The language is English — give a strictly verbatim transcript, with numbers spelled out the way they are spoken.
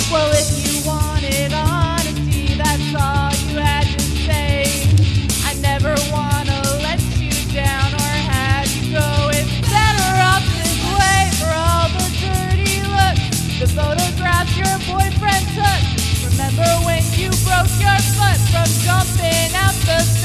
Well, if you wanted honesty, that's all you had to say. I never wanna let you down or have you go. It's better off this way for all the dirty looks, the photographs your boyfriend took. Remember when you broke your foot from jumping out the